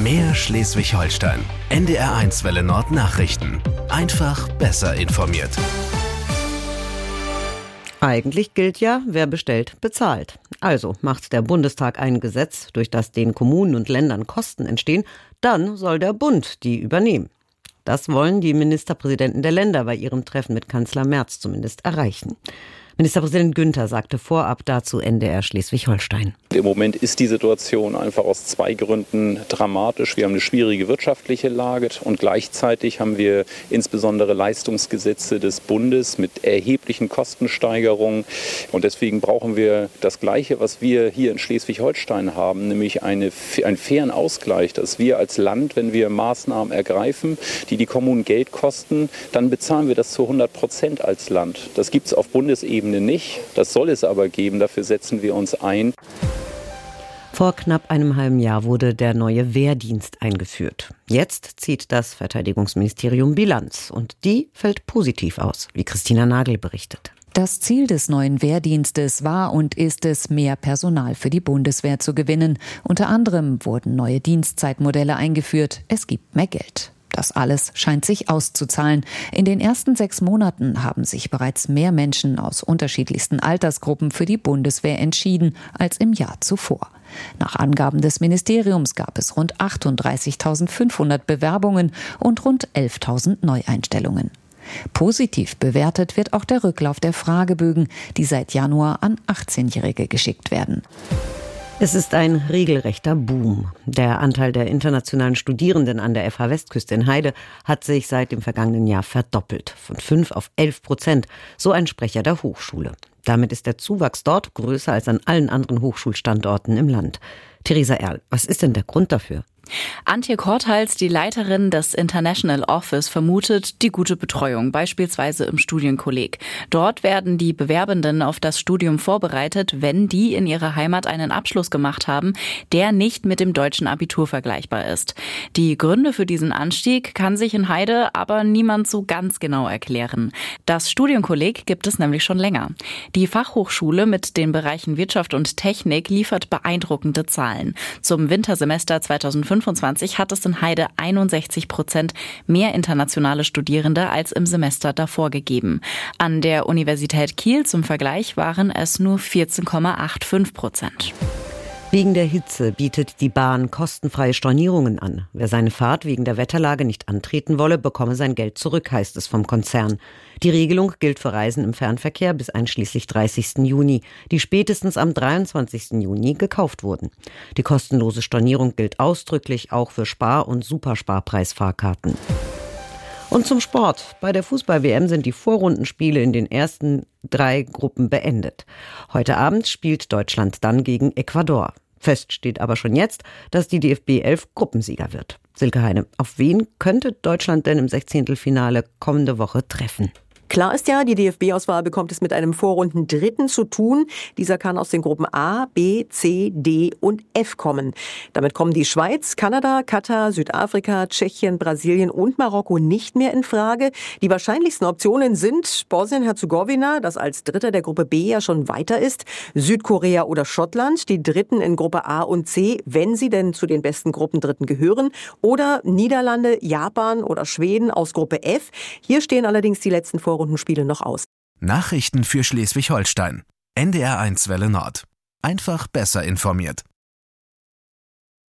Mehr Schleswig-Holstein. NDR1 Welle Nord Nachrichten. Einfach besser informiert. Eigentlich gilt ja, wer bestellt, bezahlt. Also macht der Bundestag ein Gesetz, durch das den Kommunen und Ländern Kosten entstehen, dann soll der Bund die übernehmen. Das wollen die Ministerpräsidenten der Länder bei ihrem Treffen mit Kanzler Merz zumindest erreichen. Ministerpräsident Günther sagte vorab dazu NDR Schleswig-Holstein. Im Moment ist die Situation einfach aus zwei Gründen dramatisch. Wir haben eine schwierige wirtschaftliche Lage und gleichzeitig haben wir insbesondere Leistungsgesetze des Bundes mit erheblichen Kostensteigerungen. Und deswegen brauchen wir das Gleiche, was wir hier in Schleswig-Holstein haben, nämlich einen fairen Ausgleich, dass wir als Land, wenn wir Maßnahmen ergreifen, die Kommunen Geld kosten, dann bezahlen wir das zu 100% als Land. Das gibt es auf Bundesebene nicht. Das soll es aber geben. Dafür setzen wir uns ein. Vor knapp einem halben Jahr wurde der neue Wehrdienst eingeführt. Jetzt zieht das Verteidigungsministerium Bilanz und die fällt positiv aus, wie Christina Nagel berichtet. Das Ziel des neuen Wehrdienstes war und ist es, mehr Personal für die Bundeswehr zu gewinnen. Unter anderem wurden neue Dienstzeitmodelle eingeführt. Es gibt mehr Geld. Das alles scheint sich auszuzahlen. In den ersten 6 Monaten haben sich bereits mehr Menschen aus unterschiedlichsten Altersgruppen für die Bundeswehr entschieden als im Jahr zuvor. Nach Angaben des Ministeriums gab es rund 38.500 Bewerbungen und rund 11.000 Neueinstellungen. Positiv bewertet wird auch der Rücklauf der Fragebögen, die seit Januar an 18-Jährige geschickt werden. Es ist ein regelrechter Boom. Der Anteil der internationalen Studierenden an der FH Westküste in Heide hat sich seit dem vergangenen Jahr verdoppelt, von 5 auf 11%, so ein Sprecher der Hochschule. Damit ist der Zuwachs dort größer als an allen anderen Hochschulstandorten im Land. Theresa Erl, was ist denn der Grund dafür? Antje Korthals, die Leiterin des International Office, vermutet die gute Betreuung, beispielsweise im Studienkolleg. Dort werden die Bewerbenden auf das Studium vorbereitet, wenn die in ihrer Heimat einen Abschluss gemacht haben, der nicht mit dem deutschen Abitur vergleichbar ist. Die Gründe für diesen Anstieg kann sich in Heide aber niemand so ganz genau erklären. Das Studienkolleg gibt es nämlich schon länger. Die Fachhochschule mit den Bereichen Wirtschaft und Technik liefert beeindruckende Zahlen. Zum Wintersemester 2025 hat es in Heide 61% mehr internationale Studierende als im Semester davor gegeben. An der Universität Kiel zum Vergleich waren es nur 14,85%. Wegen der Hitze bietet die Bahn kostenfreie Stornierungen an. Wer seine Fahrt wegen der Wetterlage nicht antreten wolle, bekomme sein Geld zurück, heißt es vom Konzern. Die Regelung gilt für Reisen im Fernverkehr bis einschließlich 30. Juni, die spätestens am 23. Juni gekauft wurden. Die kostenlose Stornierung gilt ausdrücklich auch für Spar- und Supersparpreisfahrkarten. Und zum Sport. Bei der Fußball-WM sind die Vorrundenspiele in den ersten 3 Gruppen beendet. Heute Abend spielt Deutschland dann gegen Ecuador. Fest steht aber schon jetzt, dass die DFB 11 Gruppensieger wird. Silke Heine, auf wen könnte Deutschland denn im 16. kommende Woche treffen? Klar ist ja, die DFB-Auswahl bekommt es mit einem Vorrunden-Dritten zu tun. Dieser kann aus den Gruppen A, B, C, D und F kommen. Damit kommen die Schweiz, Kanada, Katar, Südafrika, Tschechien, Brasilien und Marokko nicht mehr in Frage. Die wahrscheinlichsten Optionen sind Bosnien-Herzegowina, das als Dritter der Gruppe B ja schon weiter ist, Südkorea oder Schottland, die Dritten in Gruppe A und C, wenn sie denn zu den besten Gruppendritten gehören, oder Niederlande, Japan oder Schweden aus Gruppe F. Hier stehen allerdings die letzten Vorrundenspiele noch aus. Nachrichten für Schleswig-Holstein. NDR1 Welle Nord. Einfach besser informiert.